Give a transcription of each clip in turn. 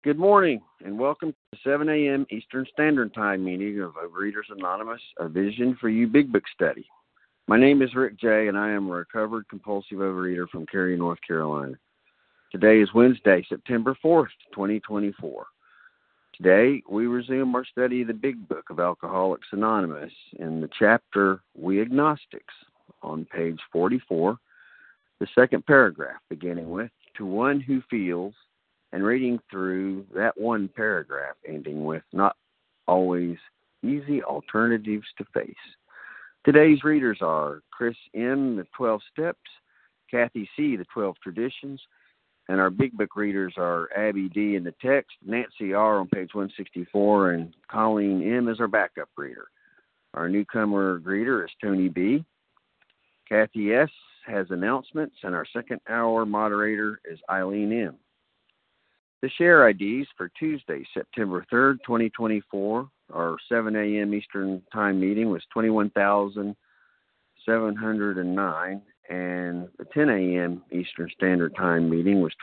Good morning, and welcome to the 7 a.m. Eastern Standard Time meeting of Overeaters Anonymous, a Vision for You Big Book study. My name is Rick J., and I am a recovered compulsive overeater from Cary, North Carolina. Today is Wednesday, September 4th, 2024. Today, we resume our study of the Big Book of Alcoholics Anonymous in the chapter We Agnostics on page 44, the second paragraph, beginning with, To one who feels, and reading through that one paragraph, ending with, not always easy alternatives to face. Today's readers are Chris M., the 12 Steps, Kathy C., the 12 Traditions, and our Big Book readers are Abby D. in the text, Nancy R. on page 164, and Colleen M. is our backup reader. Our newcomer greeter is Tony B. Kathy S. has announcements, and our second hour moderator is Eileen M. The share IDs for Tuesday, September 3rd, 2024, our 7 a.m. Eastern Time meeting was 21,709, and the 10 a.m. Eastern Standard Time meeting was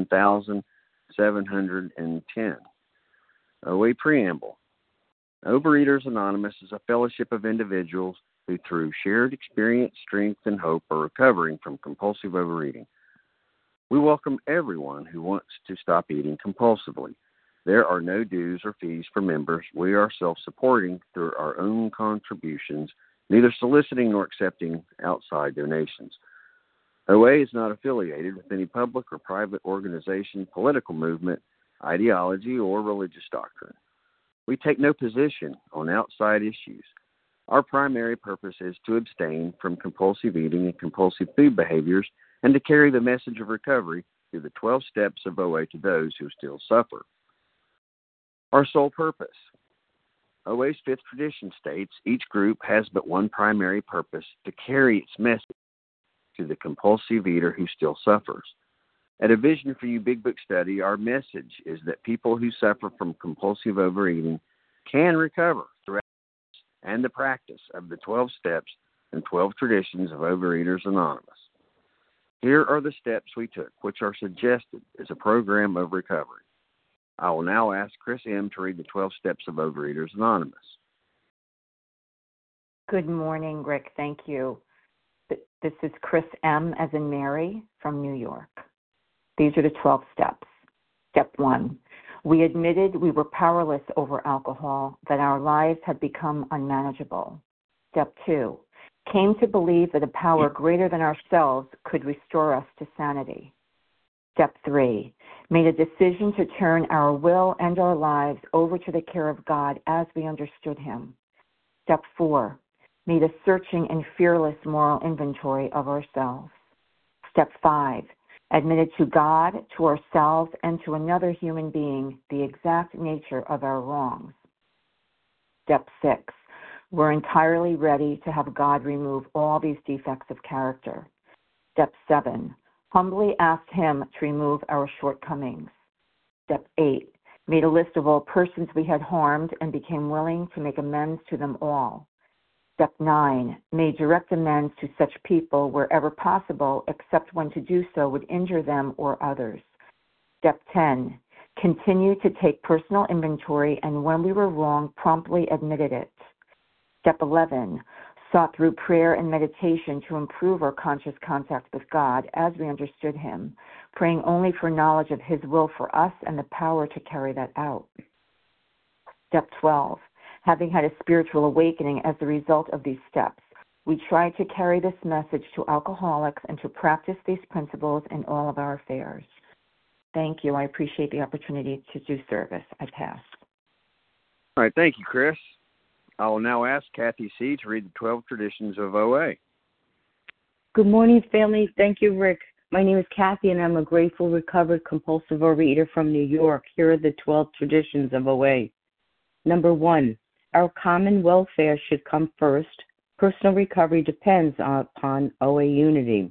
21,710. OA Preamble. Overeaters Anonymous is a fellowship of individuals who, through shared experience, strength, and hope, are recovering from compulsive overeating. We welcome everyone who wants to stop eating compulsively. There are no dues or fees for members. We are self-supporting through our own contributions, neither soliciting nor accepting outside donations. OA is not affiliated with any public or private organization, political movement, ideology, or religious doctrine. We take no position on outside issues. Our primary purpose is to abstain from compulsive eating and compulsive food behaviors and to carry the message of recovery through the 12 steps of OA to those who still suffer. Our sole purpose. OA's fifth tradition states each group has but one primary purpose: to carry its message to the compulsive eater who still suffers. At a Vision for You Big Book study, our message is that people who suffer from compulsive overeating can recover throughout and the practice of the 12 steps and 12 traditions of Overeaters Anonymous. Here are the steps we took, which are suggested as a program of recovery. I will now ask Chris M. to read the 12 steps of Overeaters Anonymous. Good morning, Rick. Thank you. This is Chris M. as in Mary from New York. These are the 12 steps. Step 1. We admitted we were powerless over alcohol, that our lives had become unmanageable. Step 2. Came to believe that a power greater than ourselves could restore us to sanity. Step 3. Made a decision to turn our will and our lives over to the care of God as we understood Him. Step 4. Made a searching and fearless moral inventory of ourselves. Step 5. Admitted to God, to ourselves, and to another human being the exact nature of our wrongs. Step 6. We're entirely ready to have God remove all these defects of character. Step 7. Humbly asked Him to remove our shortcomings. Step 8. Made a list of all persons we had harmed and became willing to make amends to them all. Step 9. Made direct amends to such people wherever possible, except when to do so would injure them or others. Step 10. Continued to take personal inventory, and when we were wrong, promptly admitted it. Step 11, sought through prayer and meditation to improve our conscious contact with God as we understood Him, praying only for knowledge of His will for us and the power to carry that out. Step 12, having had a spiritual awakening as a result of these steps, we try to carry this message to alcoholics and to practice these principles in all of our affairs. Thank you. I appreciate the opportunity to do service. I pass. All right. Thank you, Chris. I will now ask Kathy C. to read the 12 traditions of OA. Good morning, family. Thank you, Rick. My name is Kathy, and I'm a grateful, recovered, compulsive overeater from New York. Here are the 12 traditions of OA. Number 1, our common welfare should come first. Personal recovery depends upon OA unity.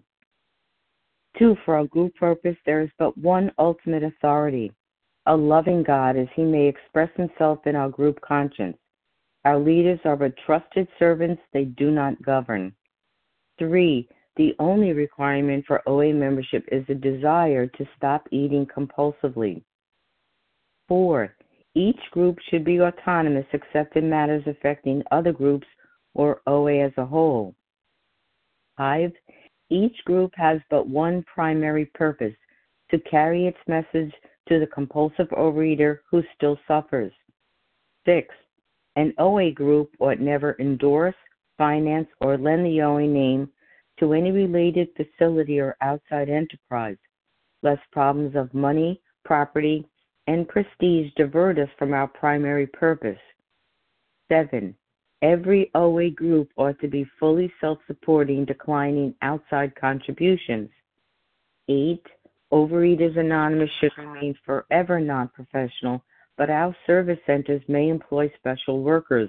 2, for our group purpose, there is but one ultimate authority, a loving God, as He may express Himself in our group conscience. Our leaders are but trusted servants, they do not govern. 3, the only requirement for OA membership is a desire to stop eating compulsively. 4. Each group should be autonomous except in matters affecting other groups or OA as a whole. 5. Each group has but one primary purpose, to carry its message to the compulsive overeater who still suffers. 6. An OA group ought never endorse, finance, or lend the OA name to any related facility or outside enterprise, lest problems of money, property, and prestige divert us from our primary purpose. 7. Every OA group ought to be fully self-supporting, declining outside contributions. 8. Overeaters Anonymous should remain forever non-professional, but our service centers may employ special workers.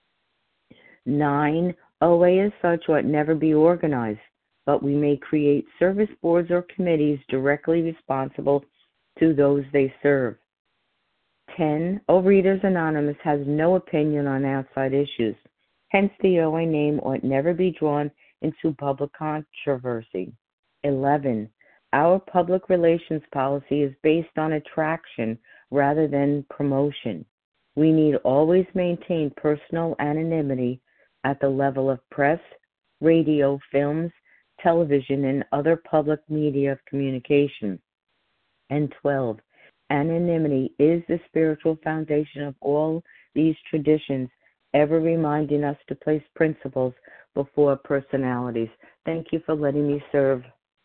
9. OA as such ought never be organized, but we may create service boards or committees directly responsible to those they serve. 10. Overeaters Anonymous has no opinion on outside issues. Hence, the OA name ought never be drawn into public controversy. 11. Our public relations policy is based on attraction rather than promotion. We need always maintain personal anonymity at the level of press, radio, films, television, and other public media of communication. And 12. Anonymity is the spiritual foundation of all these traditions, ever reminding us to place principles before personalities. Thank you for letting me serve.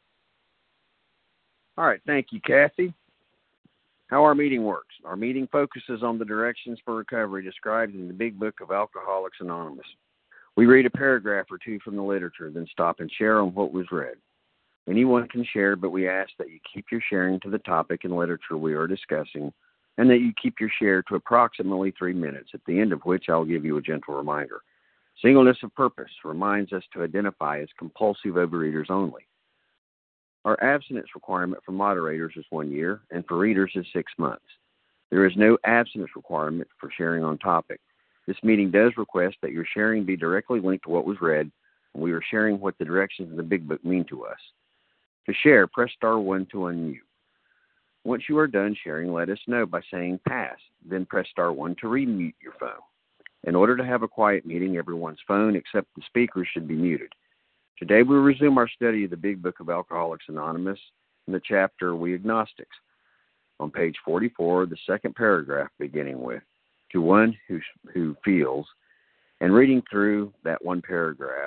All right, thank you, Kathy. How our meeting works. Our meeting focuses on the directions for recovery described in the Big Book of Alcoholics Anonymous. We read a paragraph or two from the literature, then stop and share on what was read. Anyone can share, but we ask that you keep your sharing to the topic and literature we are discussing, and that you keep your share to approximately 3 minutes, at the end of which I'll give you a gentle reminder. Singleness of purpose reminds us to identify as compulsive overeaters only. Our abstinence requirement for moderators is 1 year, and for readers is 6 months. There is no abstinence requirement for sharing on topic. This meeting does request that your sharing be directly linked to what was read, and we are sharing what the directions in the Big Book mean to us. To share, press star 1 to unmute. Once you are done sharing, let us know by saying pass, then press star 1 to remute your phone. In order to have a quiet meeting, everyone's phone except the speaker should be muted. Today we'll resume our study of the Big Book of Alcoholics Anonymous in the chapter We Agnostics. On page 44, the second paragraph beginning with, to one who feels, and reading through that one paragraph,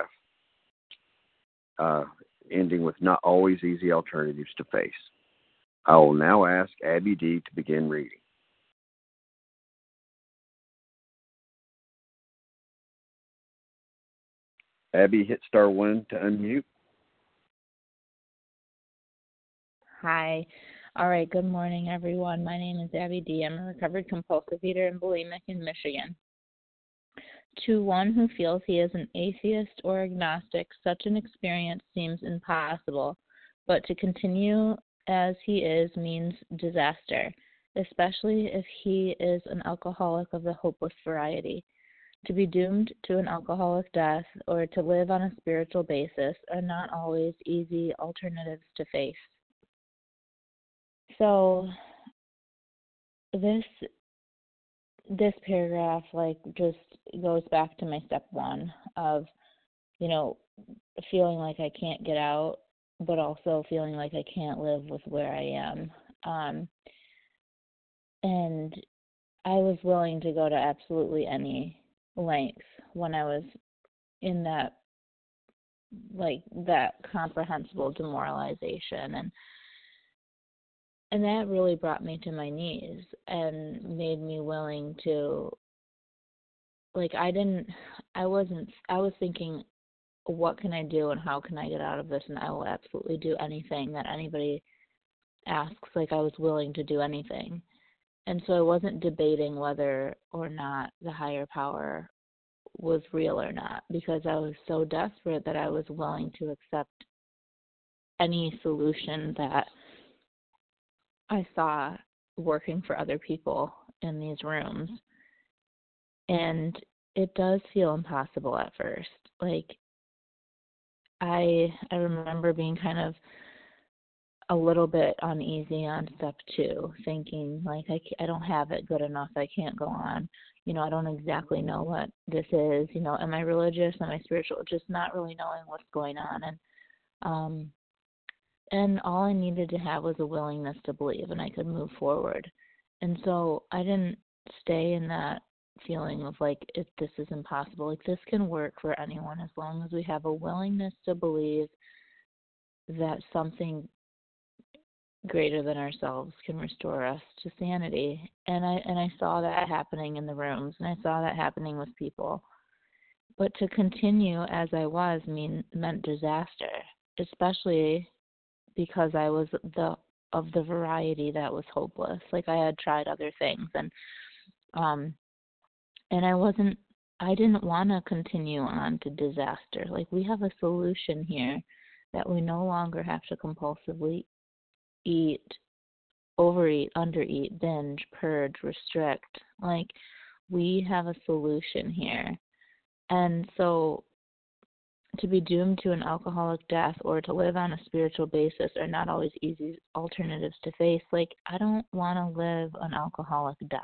ending with not always easy alternatives to face. I will now ask Abby D. to begin reading. Abby, hit star 1 to unmute. Hi. All right. Good morning, everyone. My name is Abby D. I'm a recovered compulsive eater and bulimic in Michigan. To one who feels he is an atheist or agnostic, such an experience seems impossible, but to continue as he is means disaster, especially if he is an alcoholic of the hopeless variety. To be doomed to an alcoholic death or to live on a spiritual basis are not always easy alternatives to face. So this paragraph just goes back to my step 1 of, feeling like I can't get out, but also feeling like I can't live with where I am. And I was willing to go to absolutely any length when I was in that comprehensible demoralization, and that really brought me to my knees and made me willing to, I was thinking, what can I do and how can I get out of this? And I will absolutely do anything that anybody asks. I was willing to do anything. And so I wasn't debating whether or not the higher power was real or not, because I was so desperate that I was willing to accept any solution that I saw working for other people in these rooms. And it does feel impossible at first. I remember being kind of a little bit uneasy on step 2, thinking like I don't have it good enough. I can't go on. I don't exactly know what this is. Am I religious? Am I spiritual? Just not really knowing what's going on. And all I needed to have was a willingness to believe, and I could move forward. And so I didn't stay in that feeling of like, if this is impossible. Like, this can work for anyone as long as we have a willingness to believe that something greater than ourselves can restore us to sanity. And I saw that happening in the rooms, and I saw that happening with people. But to continue as I was meant disaster, especially because I was of the variety that was hopeless. Like, I had tried other things, and I didn't want to continue on to disaster. Like, we have a solution here that we no longer have to compulsively eat, overeat, undereat, binge, purge, restrict. Like, we have a solution here. And so to be doomed to an alcoholic death or to live on a spiritual basis are not always easy alternatives to face. Like, I don't want to live an alcoholic death.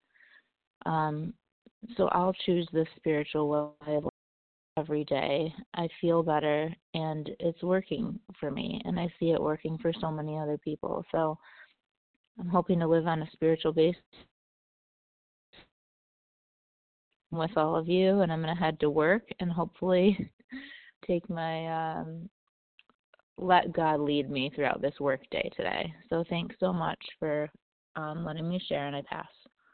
So I'll choose this spiritual way of life every day. I feel better, and it's working for me, and I see it working for so many other people. So I'm hoping to live on a spiritual basis with all of you, and I'm going to head to work and hopefully take my let God lead me throughout this work day today. So thanks so much for letting me share, and I pass.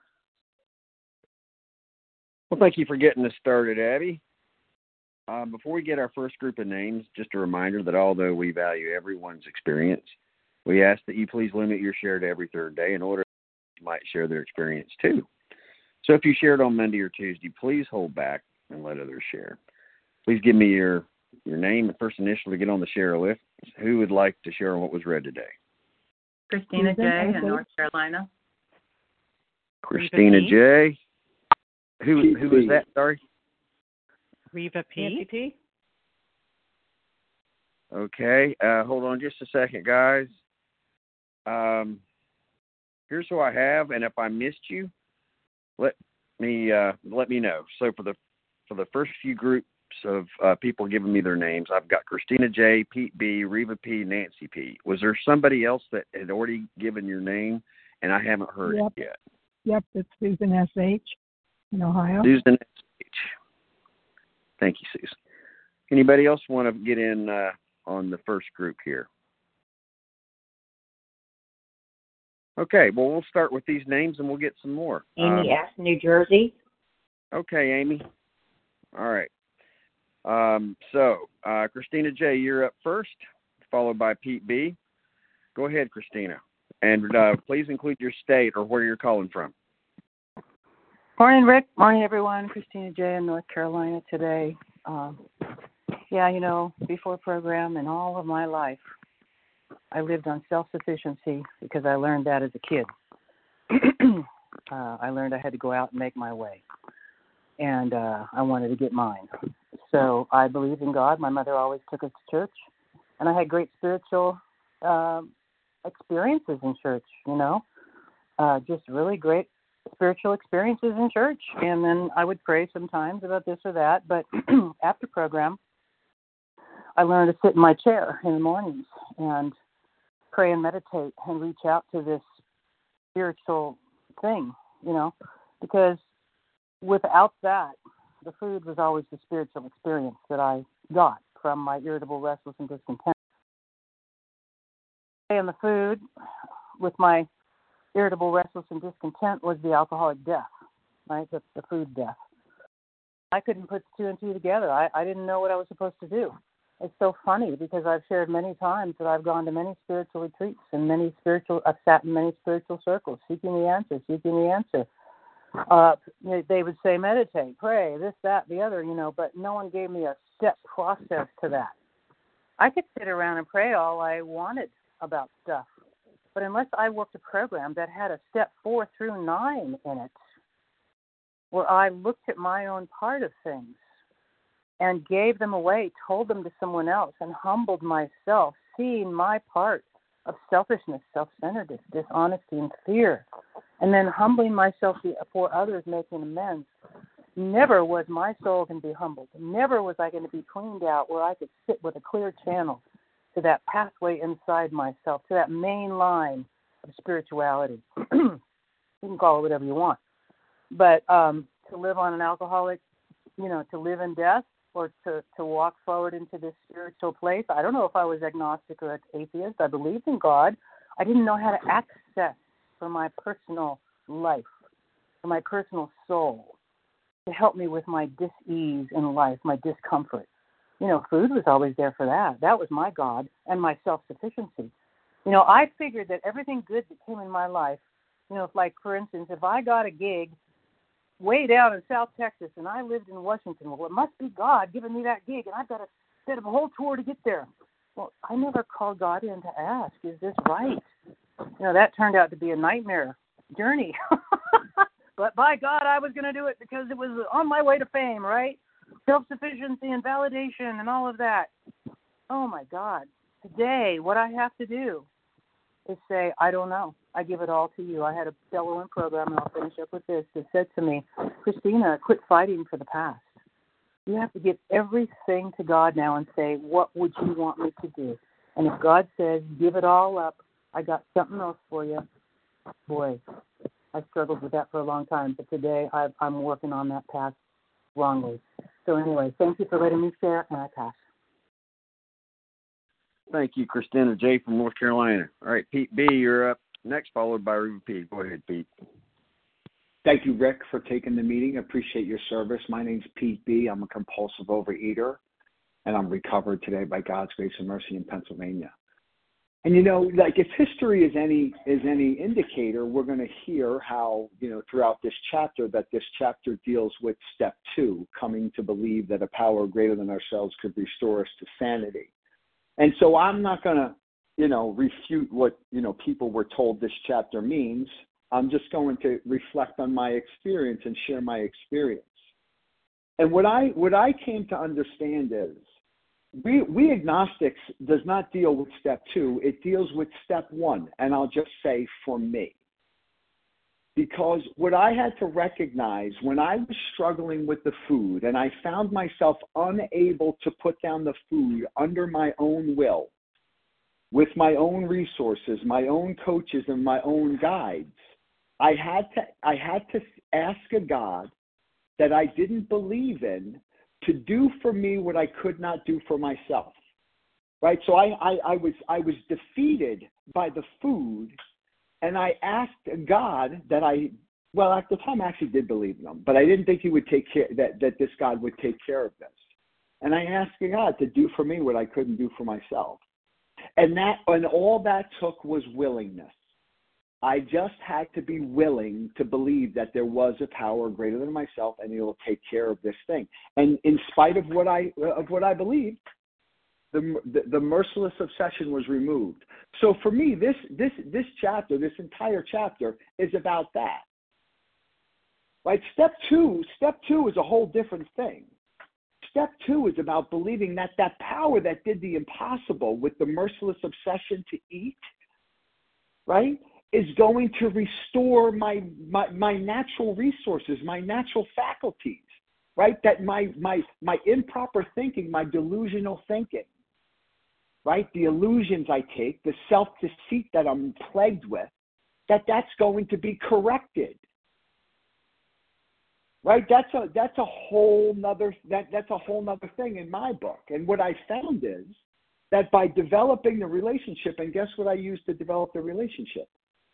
Well, thank you for getting us started, Abby. Before we get our first group of names, just a reminder that although we value everyone's experience, we ask that you please limit your share to every third day in order that you might share their experience too. So if you shared on Monday or Tuesday, please hold back and let others share. Please give me your name and first initial to get on the share list. Who would like to share on what was read today? Christina J. in North Carolina. Christina J. Who was that? Sorry. Reva P. Okay. Hold on just a second, guys. Here's who I have, and if I missed you, let me know. So for the first few groups of people giving me their names, I've got Christina J, Pete B, Reva P, Nancy P. Was there somebody else that had already given your name and I haven't heard it yet? Yep, it's Susan S.H. in Ohio. Susan S.H. Thank you, Susan. Anybody else want to get in on the first group here? Okay, well, we'll start with these names and we'll get some more. Amy S., New Jersey. Okay, Amy. All right. So, Christina J., you're up first, followed by Pete B. Go ahead, Christina. And please include your state or where you're calling from. Morning, Rick. Morning, everyone. Christina J. in North Carolina today. Before program and all of my life, I lived on self-sufficiency because I learned that as a kid. I learned I had to go out and make my way. And I wanted to get mine. So I believed in God. My mother always took us to church. And I had great spiritual experiences in church, just really great spiritual experiences in church. And then I would pray sometimes about this or that. But after program, I learned to sit in my chair in the mornings and pray and meditate and reach out to this spiritual thing, because without that, the food was always the spiritual experience that I got from my irritable, restless, and discontent. And the food with my irritable, restless, and discontent was the alcoholic death, right? The food death. I couldn't put 2 and 2 together. I didn't know what I was supposed to do. It's so funny because I've shared many times that I've gone to many spiritual retreats and I've sat in many spiritual circles seeking the answer. They would say, meditate, pray, this, that, the other, but no one gave me a step process to that. I could sit around and pray all I wanted about stuff, but unless I worked a program that had a step 4 through 9 in it, where I looked at my own part of things and gave them away, told them to someone else, and humbled myself, seeing my part of selfishness, self-centeredness, dishonesty, and fear. And then humbling myself before others, making amends. Never was my soul going to be humbled. Never was I going to be cleaned out where I could sit with a clear channel to that pathway inside myself, to that main line of spirituality. You can call it whatever you want. But to live on an alcoholic, to live in death or to walk forward into this spiritual place, I don't know if I was agnostic or atheist. I believed in God. I didn't know how to access for my personal life, for my personal soul, to help me with my dis-ease in life, my discomfort. Food was always there for that. That was my God and my self-sufficiency. I figured that everything good that came in my life, like, for instance, if I got a gig way down in South Texas and I lived in Washington, well, it must be God giving me that gig, and I've got to set up a whole tour to get there. Well, I never called God in to ask, is this right? That turned out to be a nightmare journey. But by God, I was going to do it because it was on my way to fame, right? Self-sufficiency and validation and all of that. Oh, my God. Today, what I have to do is say, I don't know. I give it all to you. I had a fellow in program, and I'll finish up with this, that said to me, Christina, quit fighting for the past. You have to give everything to God now and say, what would you want me to do? And if God says, give it all up, I got something else for you, boy, I struggled with that for a long time, but today I'm working on that path wrongly. So anyway, thank you for letting me share, and I pass. Thank you, Christina J. from North Carolina. All right, Pete B., you're up next, followed by Ruby P. Go ahead, Pete. Thank you, Rick, for taking the meeting. I appreciate your service. My name's Pete B. I'm a compulsive overeater, and I'm recovered today by God's grace and mercy in Pennsylvania. And, if history is any indicator, we're going to hear how, throughout this chapter, that this chapter deals with step 2, coming to believe that a power greater than ourselves could restore us to sanity. And so I'm not going to, refute what, people were told this chapter means. I'm just going to reflect on my experience and share my experience. And what I came to understand is, we agnostics does not deal with step 2. It deals with step 1. And I'll just say for me, because what I had to recognize when I was struggling with the food and I found myself unable to put down the food under my own will, with my own resources, my own coaches, and my own guides, I had to ask a God that I didn't believe in to do for me what I could not do for myself, right? So I was defeated by the food, and I asked God that at the time I actually did believe in him, but I didn't think he would take care, that this God would take care of this. And I asked God to do for me what I couldn't do for myself. And all that took was willingness. I just had to be willing to believe that there was a power greater than myself, and it will take care of this thing. And in spite of what I believed, the merciless obsession was removed. So for me, this chapter, this entire chapter, is about that. Right? Step two is a whole different thing. Step 2 is about believing that power that did the impossible with the merciless obsession to eat, right, is going to restore my natural resources, my natural faculties, right? That my improper thinking, my delusional thinking, right? The illusions I take, the self-deceit that I'm plagued with, that's going to be corrected. Right, that's a whole nother thing in my book. And what I found is that by developing the relationship, and guess what I used to develop the relationship?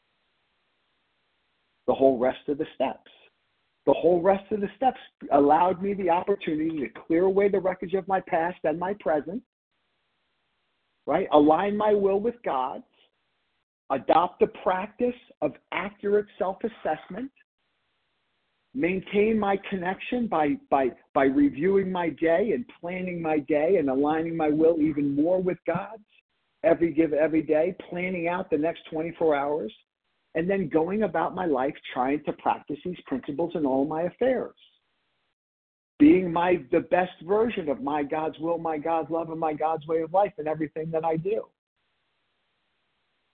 The whole rest of the steps. The whole rest of the steps allowed me the opportunity to clear away the wreckage of my past and my present, right? Align my will with God's, adopt the practice of accurate self-assessment, maintain my connection by reviewing my day and planning my day and aligning my will even more with God's every day, planning out the next 24 hours, and then going about my life trying to practice these principles in all my affairs. Being the best version of my God's will, my God's love, and my God's way of life in everything that I do.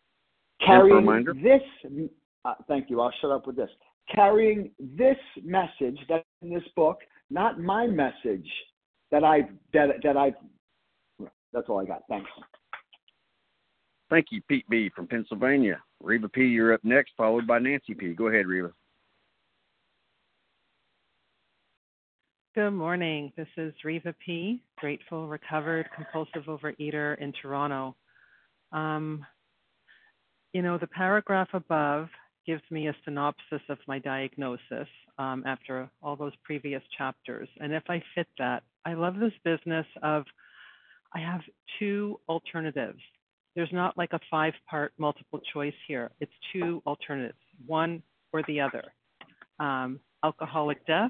Carrying reminder. this, thank you, I'll shut up with this. Carrying this message that's in this book, not my message that I've, that's all I got. Thanks. Thank you, Pete B. from Pennsylvania. Reva P., you're up next, followed by Nancy P. Go ahead, Reva. Good morning. This is Reva P., grateful, recovered, compulsive overeater in Toronto. The paragraph above gives me a synopsis of my diagnosis after all those previous chapters. And if I fit that, I love this business of I have two alternatives. There's not like a 5-part multiple choice here. It's two alternatives, one or the other. Alcoholic death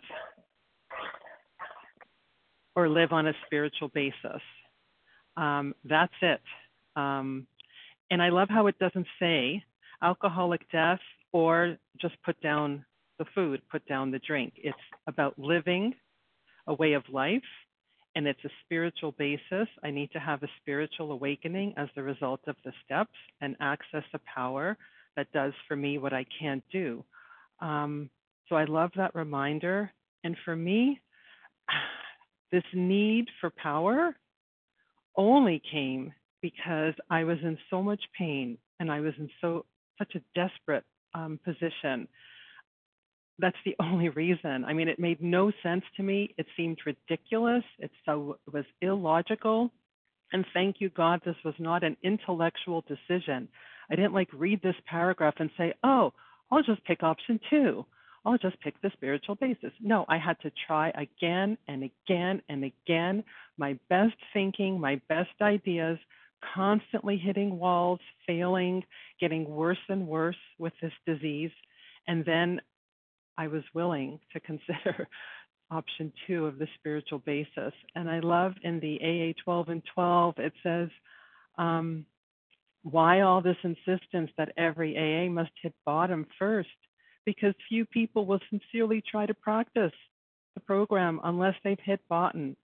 or live on a spiritual basis. That's it. And I love how it doesn't say alcoholic death or just put down the food, put down the drink. It's about living a way of life, and it's a spiritual basis. I need to have a spiritual awakening as the result of the steps and access a power that does for me what I can't do. So I love that reminder. And for me, this need for power only came because I was in so much pain and I was in such a desperate position. That's the only reason. I mean, it made no sense to me. It seemed ridiculous. It was illogical. And thank you, God, this was not an intellectual decision. I didn't read this paragraph and say, oh, I'll just pick option 2. I'll just pick the spiritual basis. No, I had to try again and again and again. My best thinking, my best ideas, constantly hitting walls, failing, getting worse and worse with this disease. And then I was willing to consider option 2 of the spiritual basis. And I love in the AA 12 and 12, it says, why all this insistence that every AA must hit bottom first? Because few people will sincerely try to practice the program unless they've hit bottom.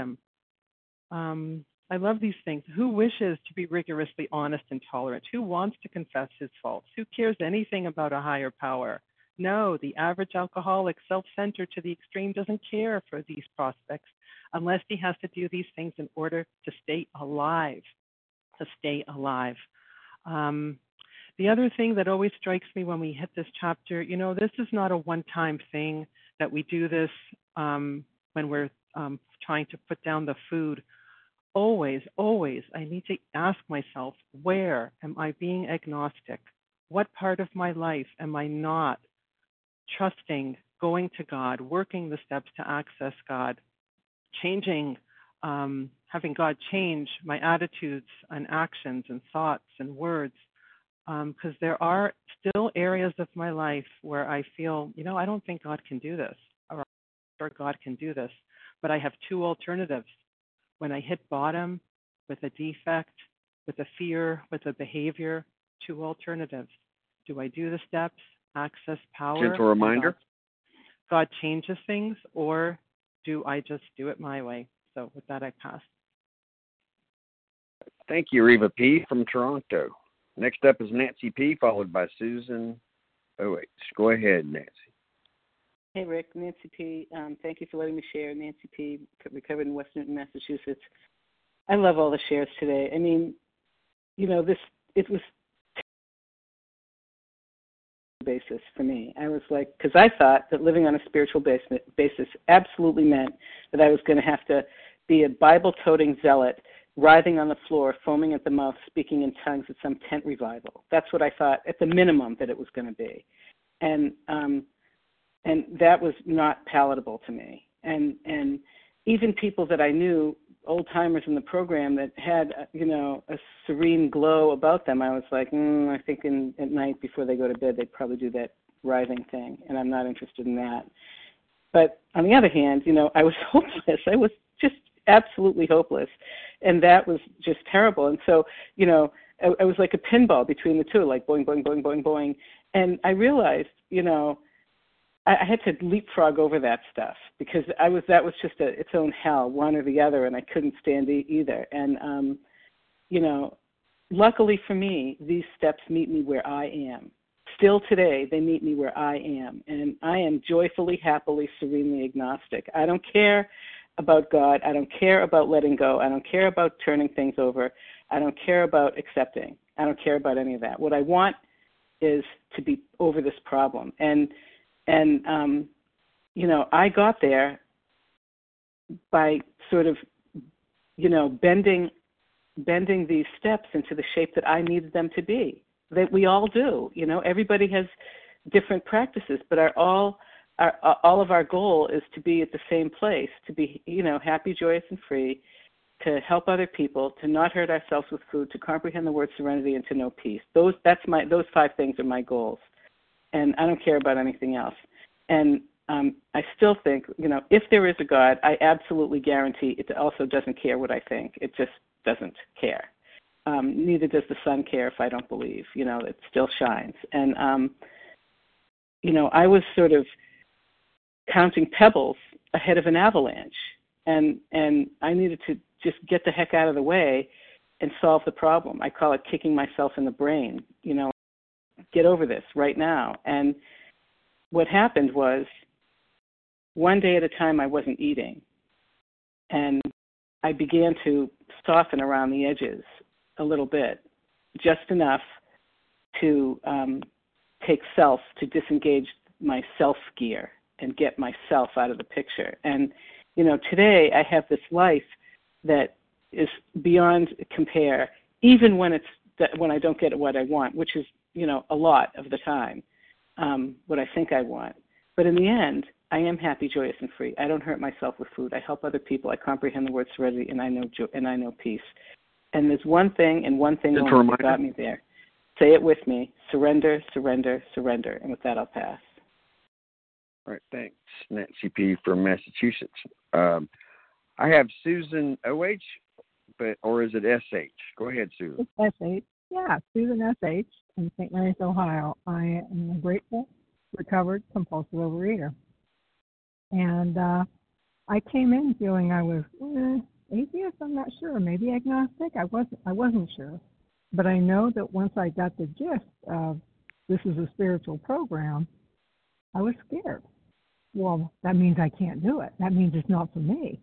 I love these things. Who wishes to be rigorously honest and tolerant? Who wants to confess his faults? Who cares anything about a higher power? No, the average alcoholic, self-centered to the extreme, doesn't care for these prospects unless he has to do these things in order to stay alive, The other thing that always strikes me when we hit this chapter, this is not a one-time thing that we do this when we're trying to put down the food. Always, I need to ask myself, where am I being agnostic? What part of my life am I not trusting, going to God, working the steps to access God, changing, having God change my attitudes and actions and thoughts and words? Because there are still areas of my life where I feel, I don't think God can do this, or God can do this. But I have two alternatives. When I hit bottom with a defect, with a fear, with a behavior, two alternatives. Do I do the steps, access power? Gentle reminder. God changes things, or do I just do it my way? So with that, I pass. Thank you, Reva P. from Toronto. Next up is Nancy P., followed by Susan OH. Go ahead, Nancy. Hey, Rick. Nancy P. Thank you for letting me share. Nancy P., recovered in West Newton, Massachusetts. I love all the shares today. I mean, it was basis for me. I was because I thought that living on a spiritual basis absolutely meant that I was going to have to be a Bible-toting zealot, writhing on the floor, foaming at the mouth, speaking in tongues at some tent revival. That's what I thought, at the minimum, that it was going to be. And that was not palatable to me. And even people that I knew, old-timers in the program that had, a serene glow about them, I was like, I think at night before they go to bed, they'd probably do that writhing thing, and I'm not interested in that. But on the other hand, I was hopeless. I was just absolutely hopeless, and that was just terrible. And so, I was like a pinball between the two, like boing, boing, boing, boing, boing. And I realized, I had to leapfrog over that stuff because that was just its own hell, one or the other, and I couldn't stand either. And luckily for me, these steps meet me where I am. Still today, they meet me where I am, and I am joyfully, happily, serenely agnostic. I don't care about God. I don't care about letting go. I don't care about turning things over. I don't care about accepting. I don't care about any of that. What I want is to be over this problem. And I got there by sort of, bending these steps into the shape that I needed them to be. That we all do. Everybody has different practices, but all of our goal is to be at the same place, to be, happy, joyous, and free, to help other people, to not hurt ourselves with food, to comprehend the word serenity, and to know peace. Those 5 things are my goals, and I don't care about anything else. And I still think, if there is a God, I absolutely guarantee it also doesn't care what I think. It just doesn't care. Neither does the sun care if I don't believe. It still shines. And, I was sort of counting pebbles ahead of an avalanche, and I needed to just get the heck out of the way and solve the problem. I call it kicking myself in the brain. Get over this right now. And what happened was, one day at a time, I wasn't eating, and I began to soften around the edges a little bit, just enough to take self, to disengage my self gear and get myself out of the picture. And, today I have this life that is beyond compare, even when I don't get what I want, which is, a lot of the time, what I think I want. But in the end, I am happy, joyous, and free. I don't hurt myself with food. I help other people. I comprehend the word serenity, and I know peace. And there's one thing and one thing only that got me there. Say it with me: surrender, surrender, surrender. And with that, I'll pass. All right, thanks, Nancy P. from Massachusetts. I have Susan O.H., or is it S.H.? Go ahead, Susan. It's S.H. Yeah, Susan S.H. in St. Mary's, Ohio. I am a grateful, recovered, compulsive overeater. And I came in feeling I was atheist. I'm not sure. Maybe agnostic. I wasn't sure. But I know that once I got the gist of this is a spiritual program, I was scared. Well, that means I can't do it. That means it's not for me.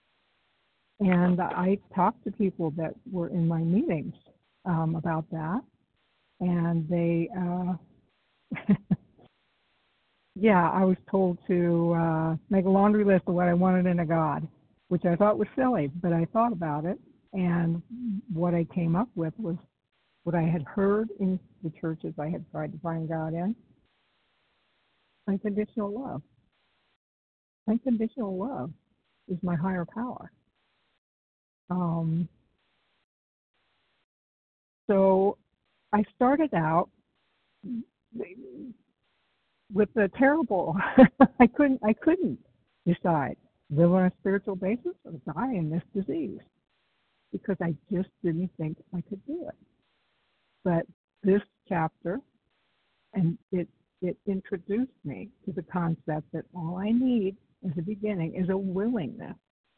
And I talked to people that were in my meetings about that, and they I was told to make a laundry list of what I wanted in a God, which I thought was silly, but I thought about it, and what I came up with was what I had heard in the churches I had tried to find God in: unconditional love. Unconditional love is my higher power. So I started out with the terrible. I couldn't decide, live on a spiritual basis or die in this disease, because I just didn't think I could do it. But this chapter, and it introduced me to the concept that all I need as a beginning is a willingness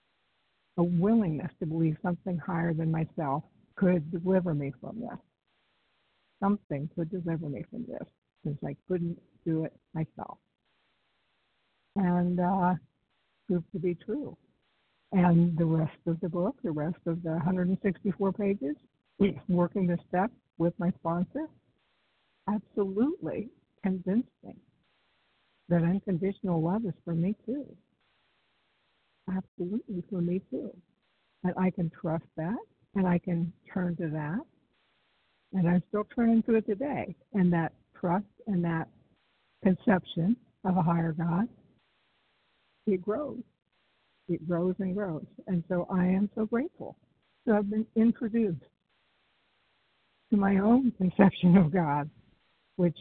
to believe something higher than myself could deliver me from this. Something could deliver me from this, because I couldn't do it myself. And proved to be true. And the rest of the book, the rest of the 164 pages, working the steps with my sponsor, absolutely convinced me that unconditional love is for me too. Absolutely for me too. And I can trust that, and I can turn to that, and I'm still turning to it today. And that trust and that conception of a higher God, it grows. It grows and grows. And so I am so grateful to have been introduced to my own conception of God, which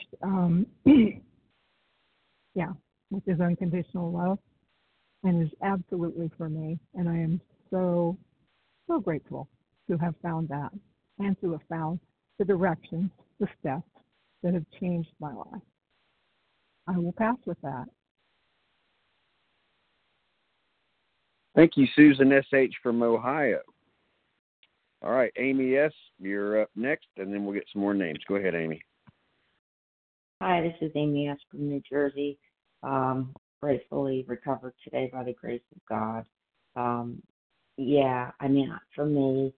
is unconditional love, and is absolutely for me. And I am so grateful to have found that, and to have found the directions, the steps that have changed my life. I will pass with that. Thank you, Susan S.H. from Ohio. All right, Amy S., you're up next, and then we'll get some more names. Go ahead, Amy. Hi, this is Amy S. from New Jersey. Gratefully recovered today by the grace of God. For me,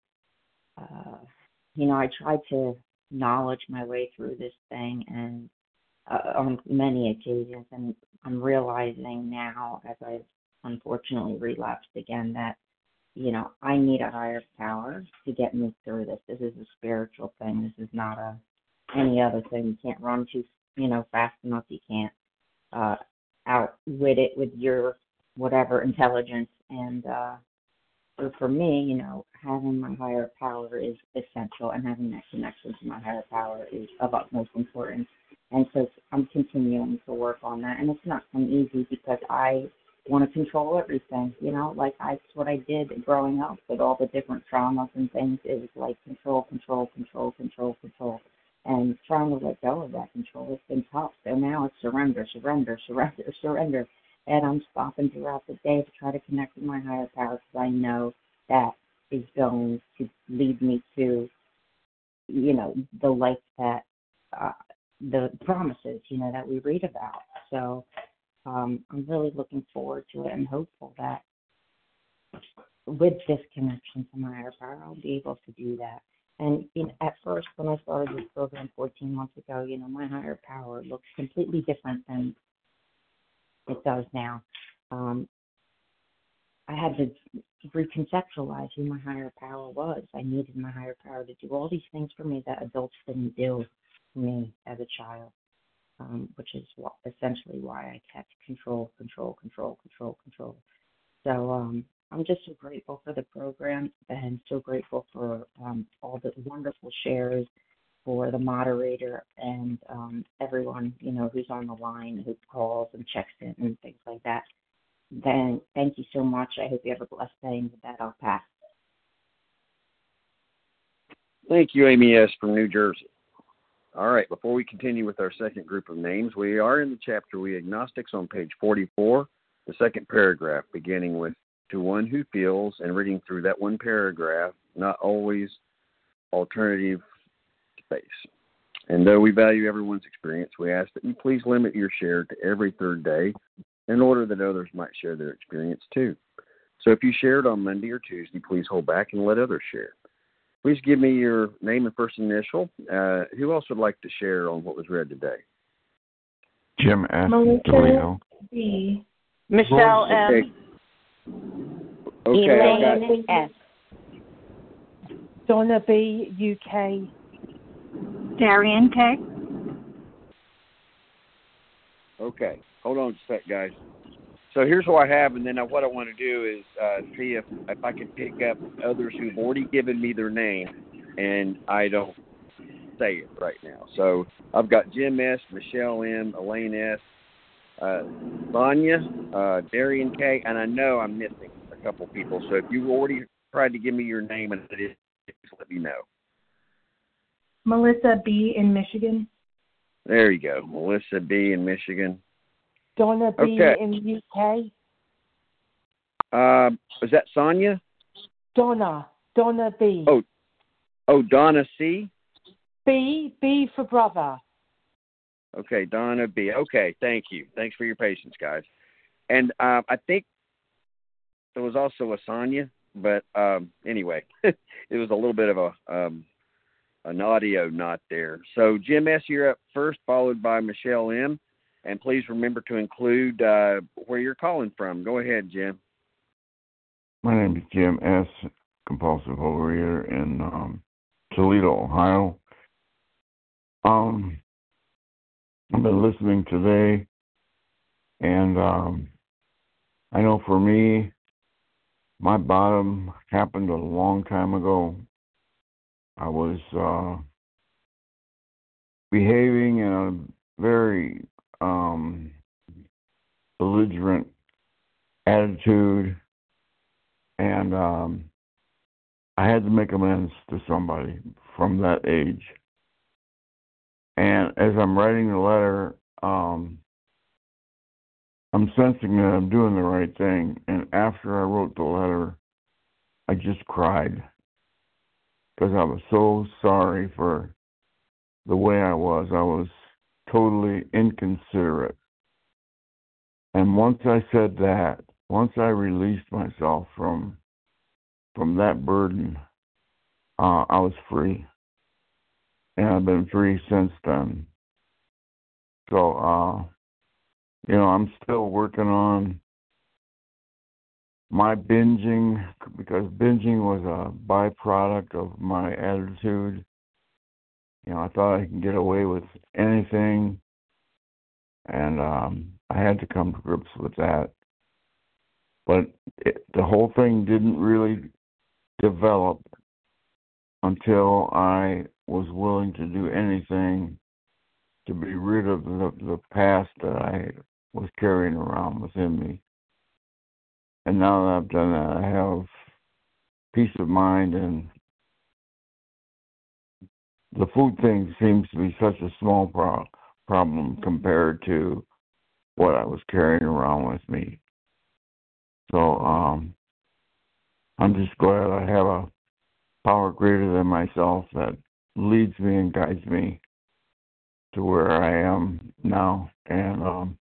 I tried to knowledge my way through this thing, and on many occasions, and I'm realizing now, as I've unfortunately relapsed again, that I need a higher power to get me through this. This is a spiritual thing. This is not any other thing. You can't run too fast enough. You can't outwit it with your whatever intelligence. And so for me, having my higher power is essential, and having that connection to my higher power is of utmost importance. And so I'm continuing to work on that. And it's not come easy because I want to control everything, that's what I did growing up with all the different traumas and things. It was like control. And trying to let go of that control has been tough. So now it's surrender. And I'm stopping throughout the day to try to connect with my higher power because I know that is going to lead me to, the life that, the promises, that we read about. So I'm really looking forward to it and hopeful that with this connection to my higher power, I'll be able to do that. And at first, when I started this program 14 months ago, my higher power looks completely different than it does now. I had to reconceptualize who my higher power was. I needed my higher power to do all these things for me that adults didn't do for me as a child, which is essentially why I kept control. So I'm just so grateful for the program and so grateful for all the wonderful shares, for the moderator and everyone, who's on the line, who calls and checks in and things like that. Then thank you so much. I hope you have a blessed day, and with that, I'll pass. Thank you, Amy S. from New Jersey. All right, before we continue with our second group of names, we are in the chapter We Agnostics on page 44, the second paragraph, beginning with to one who feels, and reading through that one paragraph, not always alternative space. And though we value everyone's experience, we ask that you please limit your share to every third day in order that others might share their experience too. So if you shared on Monday or Tuesday, please hold back and let others share. Please give me your name and first initial. Who else would like to share on what was read today? Jim S. Melissa Toledo. B. Michelle Okay. M. Okay, Elaine S. Donna B. UK. Darian K. Okay, hold on a sec, guys. So here's what I have, and then what I want to do is see if I can pick up others who've already given me their name, and I don't say it right now. So I've got Jim S., Michelle M., Elaine S., Sonia, Darian K., and I know I'm missing a couple people. So if you already tried to give me your name and it is, just let me know. Melissa B. in Michigan. There you go, Melissa B. in Michigan. Donna B. Okay. in UK. Is that Sonia? Donna B. Oh, Donna C. B for brother. Okay, Donna B. Okay, thank you. Thanks for your patience, guys. And I think there was also a Sonia, but anyway, it was a little bit of an audio not there. So Jim S., you're up first, followed by Michelle M. And please remember to include where you're calling from. Go ahead, Jim. My name is Jim S., compulsive overeater in Toledo, Ohio. I've been listening today, and I know for me, my bottom happened a long time ago. I was behaving in a very belligerent attitude, and I had to make amends to somebody from that age. And as I'm writing the letter, I'm sensing that I'm doing the right thing. And after I wrote the letter, I just cried. because I was so sorry for the way I was. I was totally inconsiderate. And once I said that, once I released myself from that burden, I was free. And I've been free since then. So, I'm still working on my binging, because binging was a byproduct of my attitude. I thought I could get away with anything, and I had to come to grips with that. But the whole thing didn't really develop until I was willing to do anything to be rid of the past that I was carrying around within me. And now that I've done that, I have peace of mind, and the food thing seems to be such a small problem compared to what I was carrying around with me. So I'm just glad I have a power greater than myself that leads me and guides me to where I am now. And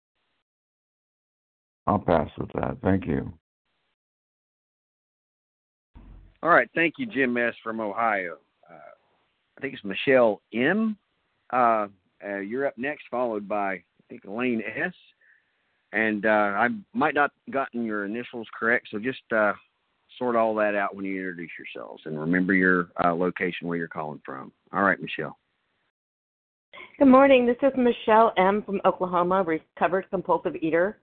I'll pass with that. Thank you. All right. Thank you, Jim S. from Ohio. I think it's Michelle M. You're up next, followed by, I think, Elaine S. And I might not have gotten your initials correct, so just sort all that out when you introduce yourselves. And remember your location where you're calling from. All right, Michelle. Good morning. This is Michelle M. from Oklahoma, recovered compulsive eater.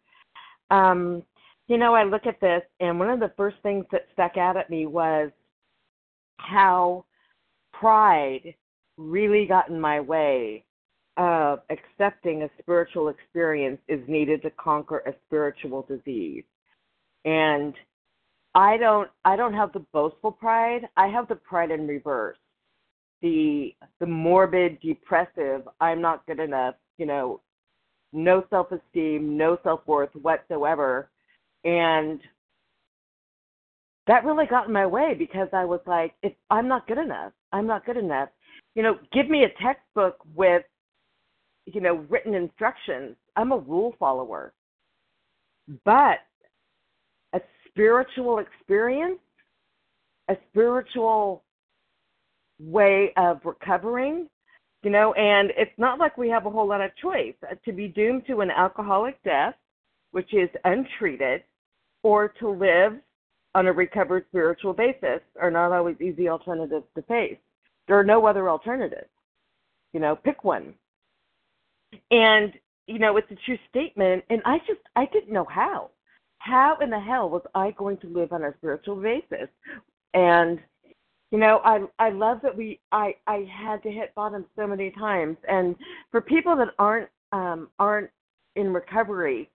I look at this, and one of the first things that stuck out at me was how pride really got in my way of accepting a spiritual experience is needed to conquer a spiritual disease. And I don't have the boastful pride. I have the pride in reverse. The morbid, depressive, I'm not good enough, no self-esteem, no self-worth whatsoever. And that really got in my way because I was like, if I'm not good enough, I'm not good enough. Give me a textbook with, written instructions. I'm a rule follower. But a spiritual experience, a spiritual way of recovering, and it's not like we have a whole lot of choice. To be doomed to an alcoholic death, which is untreated, or to live on a recovered spiritual basis are not always easy alternatives to face. There are no other alternatives. Pick one. And, it's a true statement, and I didn't know how. How in the hell was I going to live on a spiritual basis? And, I love that I had to hit bottom so many times. And for people that aren't in recovery,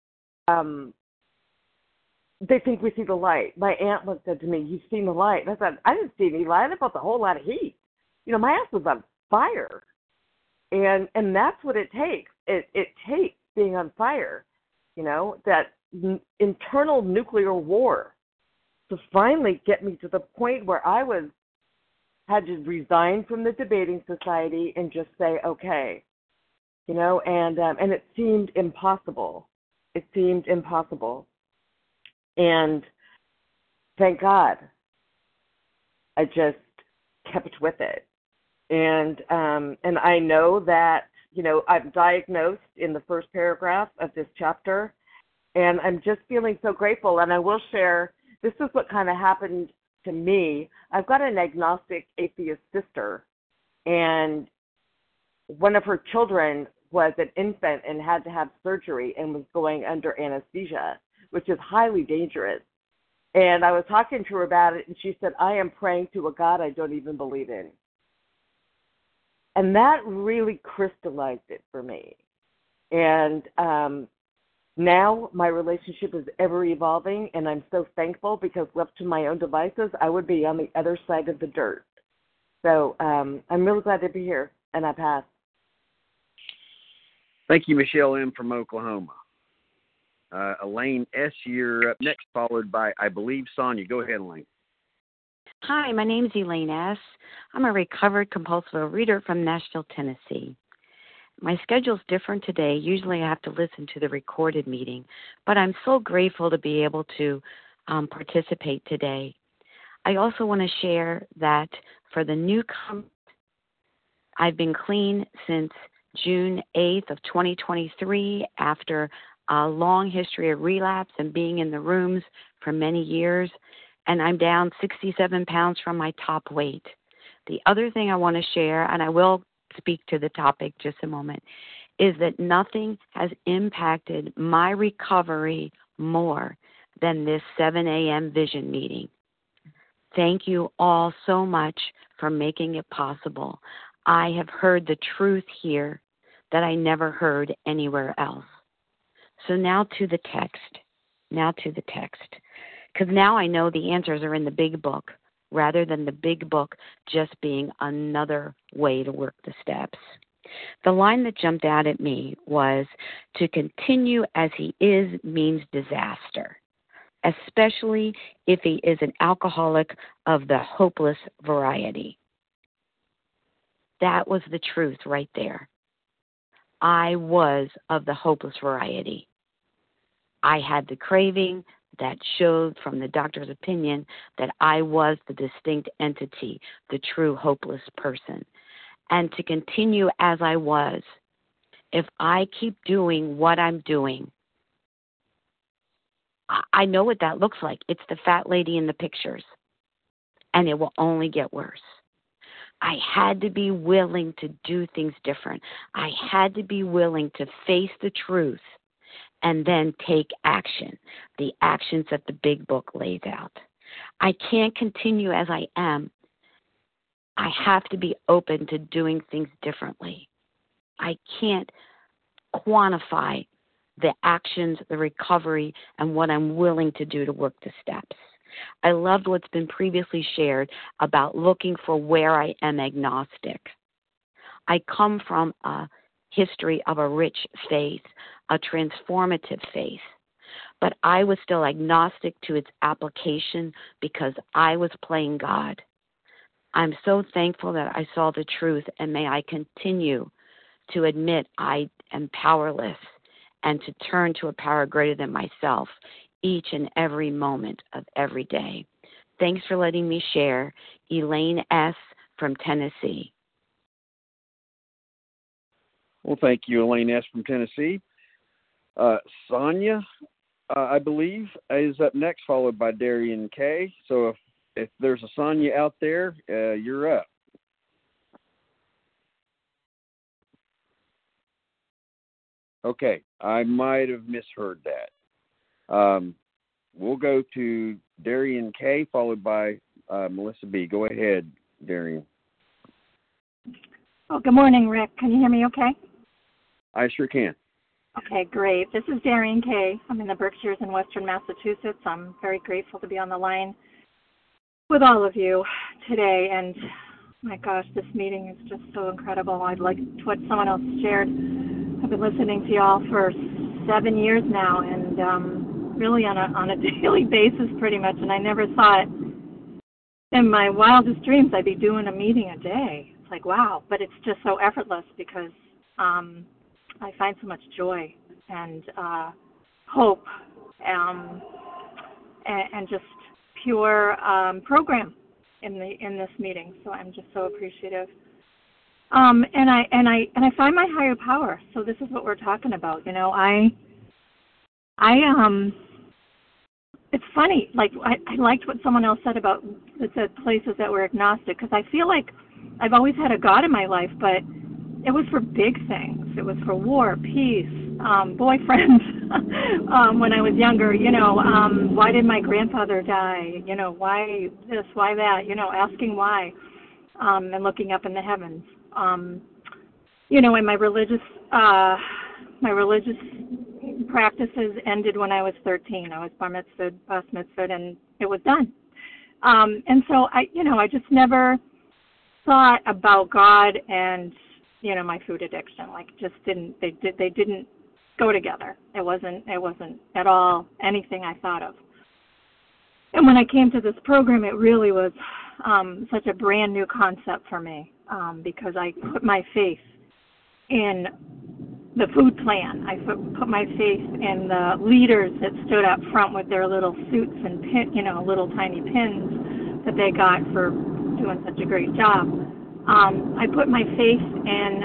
they think we see the light. My aunt once said to me, "You've seen the light." And I said, "I didn't see any light. I felt a whole lot of heat." My ass was on fire. And that's what it takes. It takes being on fire, that internal nuclear war to finally get me to the point where I had to resign from the debating society and just say, okay, and it seemed impossible. It seemed impossible. And thank God I just kept with it. And I know that, I'm diagnosed in the first paragraph of this chapter, and I'm just feeling so grateful. And I will share, this is what kind of happened to me. I've got an agnostic atheist sister, and one of her children was an infant and had to have surgery and was going under anesthesia, which is highly dangerous. And I was talking to her about it, and she said, "I am praying to a God I don't even believe in." And that really crystallized it for me. And now my relationship is ever evolving, and I'm so thankful because left to my own devices, I would be on the other side of the dirt. So I'm really glad to be here, and I pass. Thank you, Michelle M. from Oklahoma. Elaine S., you're up next, followed by, I believe, Sonia. Go ahead, Elaine. Hi, my name is Elaine S. I'm a recovered compulsive overeater from Nashville, Tennessee. My schedule's different today. Usually I have to listen to the recorded meeting, but I'm so grateful to be able to participate today. I also want to share that for the newcomers, I've been clean since June 8th of 2023 after a long history of relapse and being in the rooms for many years, and I'm down 67 pounds from my top weight. The other thing I want to share, and I will speak to the topic just a moment, is that nothing has impacted my recovery more than this 7 a.m. vision meeting. Thank you all so much for making it possible. I have heard the truth here that I never heard anywhere else. So now to the text. Because now I know the answers are in the big book, rather than the big book just being another way to work the steps. The line that jumped out at me was, to continue as he is means disaster, especially if he is an alcoholic of the hopeless variety. That was the truth right there. I was of the hopeless variety. I had the craving that showed from the doctor's opinion that I was the distinct entity, the true hopeless person. And to continue as I was, if I keep doing what I'm doing, I know what that looks like. It's the fat lady in the pictures, and it will only get worse. I had to be willing to do things different. I had to be willing to face the truth and then take action, the actions that the big book lays out. I can't continue as I am. I have to be open to doing things differently. I can't quantify the actions, the recovery, and what I'm willing to do to work the steps. I loved what's been previously shared about looking for where I am agnostic. I come from a history of a rich faith, a transformative faith, but I was still agnostic to its application because I was playing God. I'm so thankful that I saw the truth, and may I continue to admit I am powerless and to turn to a power greater than myself each and every moment of every day. Thanks for letting me share. Elaine S. from Tennessee. Well, thank you, Elaine S. from Tennessee. Sonia, I believe, is up next, followed by Darian K. So if there's a Sonia out there, you're up. Okay, I might have misheard that. We'll go to Darian K, followed by Melissa B. Go ahead, Darian. Oh, good morning, Rick. Can you hear me okay? I sure can. Okay, great. This is Darian K. I'm in the Berkshires in Western Massachusetts. I'm very grateful to be on the line with all of you today. And my gosh, this meeting is just so incredible. I'd like what someone else shared. I've been listening to y'all for 7 years now, and really on a daily basis pretty much. And I never thought in my wildest dreams I'd be doing a meeting a day. It's like, wow. But it's just so effortless because I find so much joy and hope and just pure program in this meeting. So I'm just so appreciative. And I find my higher power. So this is what we're talking about. You know, it's funny. Like I liked what someone else said about the places that were agnostic, because I feel like I've always had a God in my life, but it was for big things. It was for war, peace, boyfriends. When I was younger, you know, why did my grandfather die? You know, why this, why that? You know, asking why, and looking up in the heavens. You know, and my religious practices ended when I was 13. I was bar mitzvahed, and it was done. And so I just never thought about God and, you know, my food addiction. Like, just didn't, they didn't go together. It wasn't at all anything I thought of. And when I came to this program, it really was such a brand new concept for me because I put my faith in the food plan. I put my faith in the leaders that stood up front with their little suits and little tiny pins that they got for doing such a great job. I put my faith in,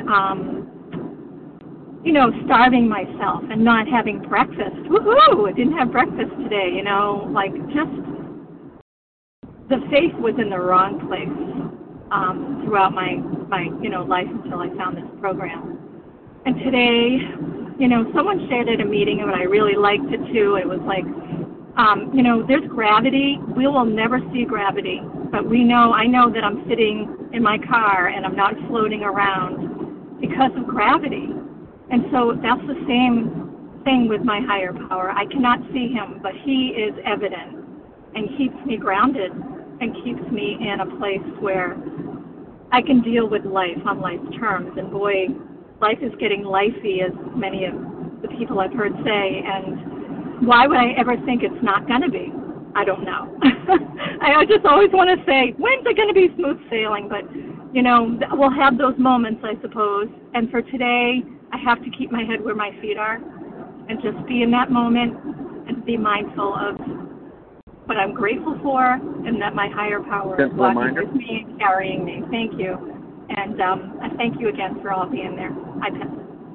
starving myself and not having breakfast. Woohoo! I didn't have breakfast today, just the faith was in the wrong place throughout my life until I found this program. And today, someone shared at a meeting, and I really liked it too. It was like, there's gravity. We will never see gravity, but I know that I'm sitting in my car and I'm not floating around because of gravity. And so that's the same thing with my higher power. I cannot see him, but he is evident and keeps me grounded and keeps me in a place where I can deal with life on life's terms. And boy, life is getting lifey, as many of the people I've heard say, and why would I ever think it's not going to be? I don't know. I just always want to say, when's it going to be smooth sailing? But, we'll have those moments, I suppose. And for today, I have to keep my head where my feet are and just be in that moment and be mindful of what I'm grateful for and that my higher power is walking with me and carrying me. Thank you. And I thank you again for all being there. I pass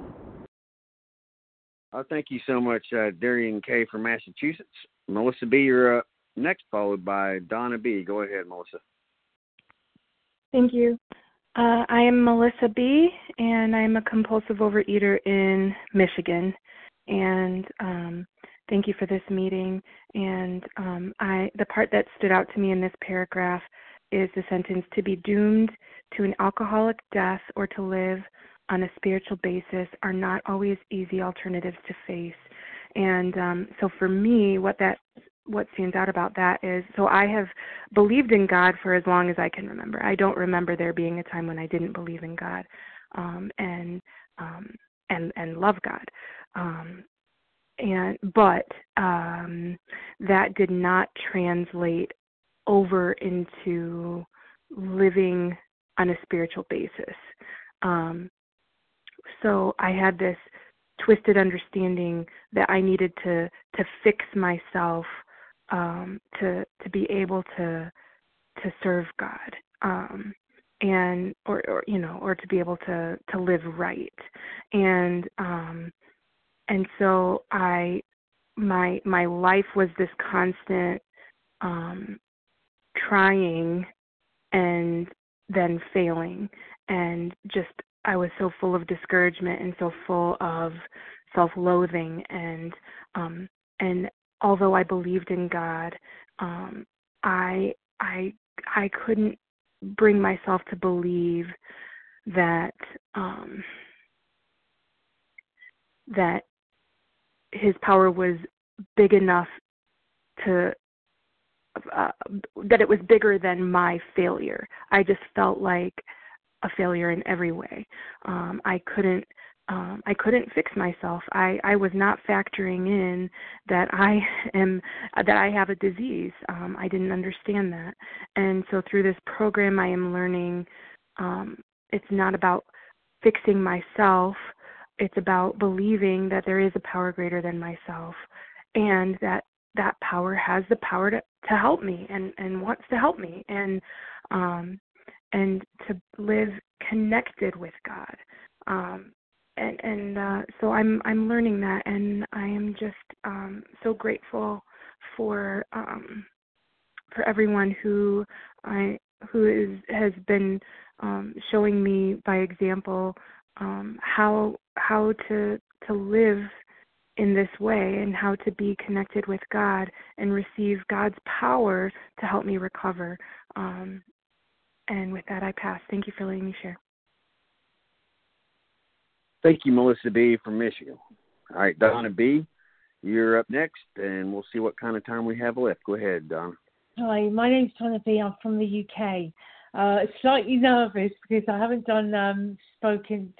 it. Thank you so much, Darian K. from Massachusetts. Melissa B., you're up next, followed by Donna B. Go ahead, Melissa. Thank you. I am Melissa B., and I'm a compulsive overeater in Michigan. And thank you for this meeting. And the part that stood out to me in this paragraph is the sentence, to be doomed to an alcoholic death or to live on a spiritual basis are not always easy alternatives to face. And so for me, what stands out about that is, so I have believed in God for as long as I can remember. I don't remember there being a time when I didn't believe in God and love God. But that did not translate over into living on a spiritual basis. So I had this twisted understanding that I needed to fix myself to be able to serve God, and or to be able to live right, and so my life was this constant trying and then failing, and just I was so full of discouragement and so full of self-loathing, and although I believed in God, I couldn't bring myself to believe that that His power was big enough to that it was bigger than my failure. I just felt like a failure in every way. I couldn't fix myself. I was not factoring in that I have a disease. I didn't understand that. And so through this program I am learning it's not about fixing myself. It's about believing that there is a power greater than myself, and that power has the power to help me and wants to help me, and to live connected with God. So I'm learning that, and I am just so grateful for everyone who has been showing me by example how to live in this way, and how to be connected with God and receive God's power to help me recover. And with that, I pass. Thank you for letting me share. Thank you, Melissa B. from Michigan. All right, Donna B., you're up next, and we'll see what kind of time we have left. Go ahead, Donna. Hi, my name's Donna B. I'm from the UK. Slightly nervous because I haven't done spoken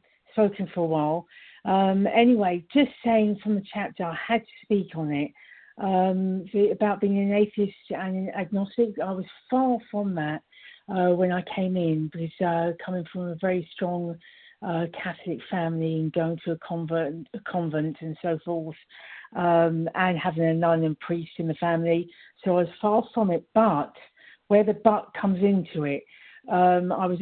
for a while. Anyway, just saying from the chapter, I had to speak on it. about being an atheist and an agnostic. I was far from that when I came in, because coming from a very strong Catholic family and going to a convent and so forth, and having a nun and priest in the family. So I was far from it. But where the but comes into it, I was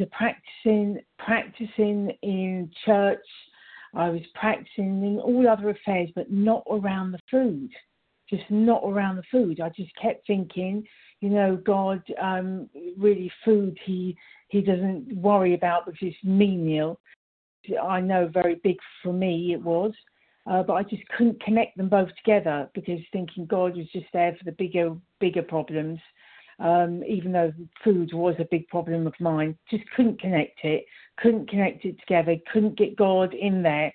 practicing in church. I was practicing in all other affairs, but not around the food. Just not around the food. I just kept thinking, God, really food he doesn't worry about because it's menial. I know very big for me it was, but I just couldn't connect them both together, because thinking God was just there for the bigger problems, even though food was a big problem of mine. Just couldn't connect it together, couldn't get God in there.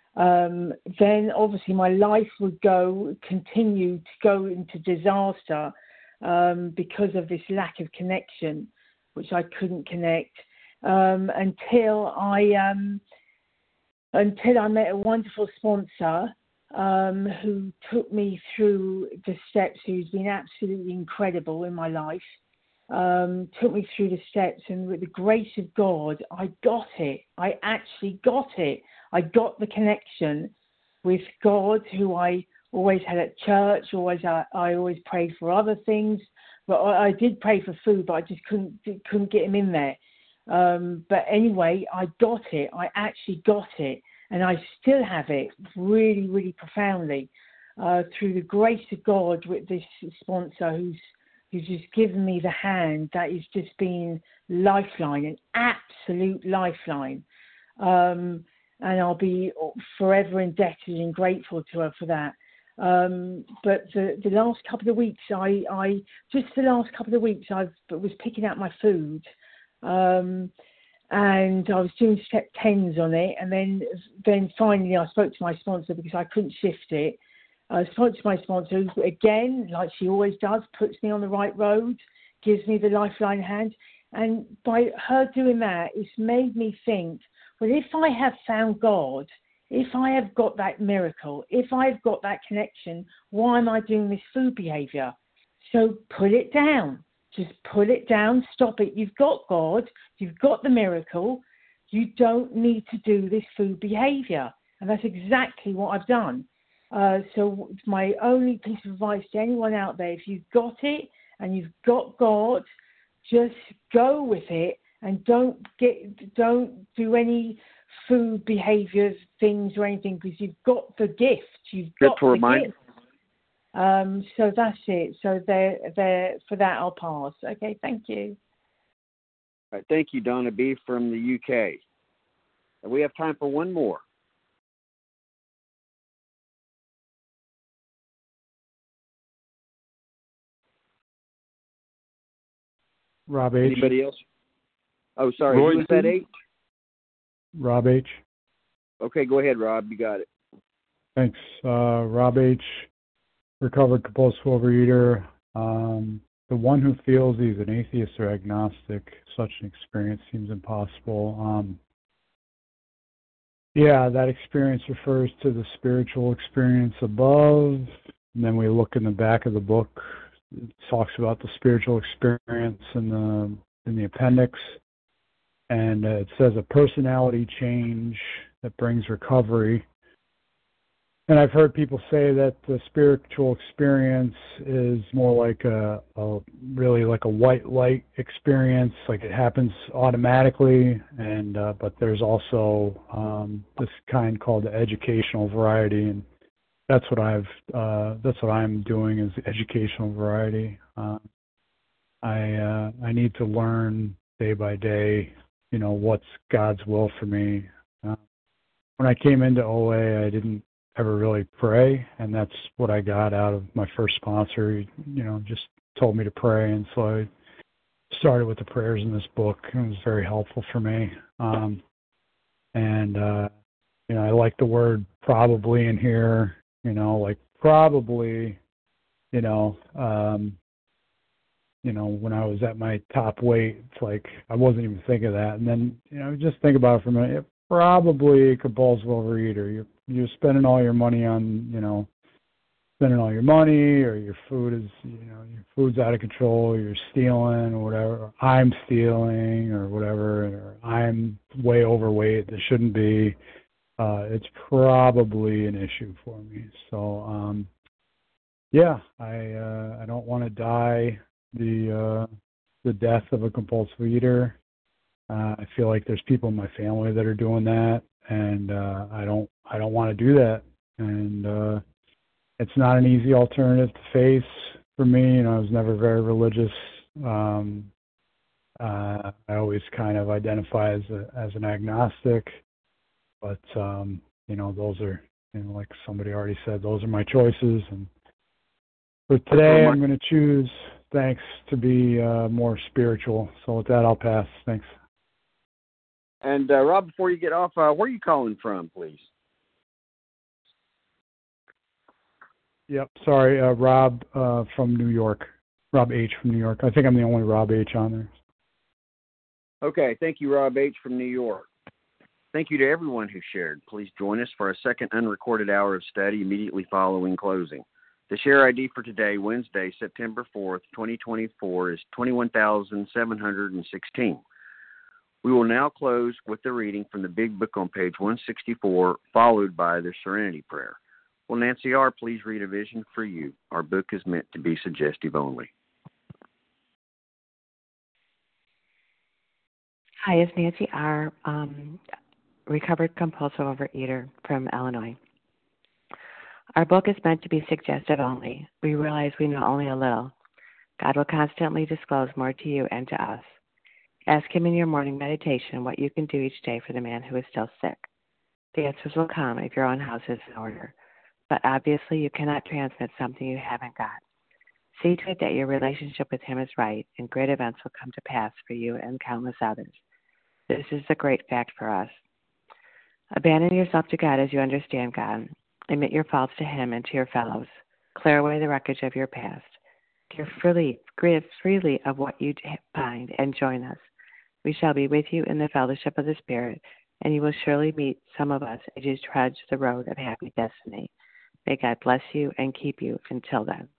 Then obviously my life would continue to go into disaster because of this lack of connection, which I couldn't connect until I met a wonderful sponsor who took me through the steps, who's been absolutely incredible in my life. Took me through the steps, and with the grace of God, I got it. I actually got it. I got the connection with God, who I always had at church. I always prayed for other things, but I did pray for food, but I just couldn't get him in there. But anyway, I got it. I actually got it, and I still have it really, really profoundly through the grace of God with this sponsor who's just given me the hand that is just been lifeline, an absolute lifeline. And I'll be forever indebted and grateful to her for that. But the last couple of weeks, I was picking out my food, and I was doing step 10s on it, and then finally I spoke to my sponsor because I couldn't shift it. I spoke to my sponsor, who, again, like she always does, puts me on the right road, gives me the lifeline hand. And by her doing that, it's made me think, well, if I have found God, if I have got that miracle, if I've got that connection, why am I doing this food behavior? So put it down. Just put it down. Stop it. You've got God. You've got the miracle. You don't need to do this food behavior. And that's exactly what I've done. So my only piece of advice to anyone out there, if you've got it and you've got God, just go with it, and don't do any food behaviors, things or anything, because you've got the gift. You've got the gift. So that's it. So there for that, I'll pass. Okay, thank you. All right, thank you, Donna B. from the UK. We have time for one more. Rob H. Anybody else? Oh, sorry. Roy, who was that, H? Rob H. Okay, go ahead, Rob. You got it. Thanks. Rob H., recovered compulsive overeater. The one who feels he's an atheist or agnostic, such an experience seems impossible. Yeah, that experience refers to the spiritual experience above. And then we look in the back of the book. It talks about the spiritual experience in the appendix, and it says a personality change that brings recovery. And I've heard people say that the spiritual experience is more like really like a white light experience, like it happens automatically. And but there's also this kind called the educational variety, and that's what I'm doing is the educational variety. I need to learn day by day, what's God's will for me. When I came into OA, I didn't ever really pray, and that's what I got out of my first sponsor. He, just told me to pray, and so I started with the prayers in this book, and it was very helpful for me. I like the word probably in here. Like probably, when I was at my top weight, it's like I wasn't even thinking of that. And then, just think about it for a minute. Probably a compulsive overeater. You're spending all your money on, spending all your money, or your food is, your food's out of control, you're stealing or whatever, or I'm stealing or whatever, or I'm way overweight that shouldn't be, it's probably an issue for me. So, yeah, I don't want to die the death of a compulsive eater. I feel like there's people in my family that are doing that, and I don't want to do that. And it's not an easy alternative to face for me. I was never very religious. I always kind of identify as an agnostic, but those are, like somebody already said, those are my choices. And for today, I'm going to choose, thanks, to be more spiritual. So with that, I'll pass. Thanks. And Rob, before you get off, where are you calling from, please? Yep, sorry, Rob from New York. Rob H. from New York. I think I'm the only Rob H. on there. Okay, thank you, Rob H. from New York. Thank you to everyone who shared. Please join us for a second unrecorded hour of study immediately following closing. The share ID for today, Wednesday, September 4th, 2024, is 21,716. We will now close with the reading from the Big Book on page 164, followed by the Serenity Prayer. Will Nancy R. please read a vision for you? Our book is meant to be suggestive only. Hi, it's Nancy R., recovered compulsive overeater from Illinois. Our book is meant to be suggestive only. We realize we know only a little. God will constantly disclose more to you and to us. Ask Him in your morning meditation what you can do each day for the man who is still sick. The answers will come if your own house is in order. But obviously you cannot transmit something you haven't got. See to it that your relationship with Him is right, and great events will come to pass for you and countless others. This is a great fact for us. Abandon yourself to God as you understand God. Admit your faults to Him and to your fellows. Clear away the wreckage of your past. Give freely of what you find, and join us. We shall be with you in the fellowship of the Spirit, and you will surely meet some of us as you trudge the road of happy destiny. May God bless you and keep you until then.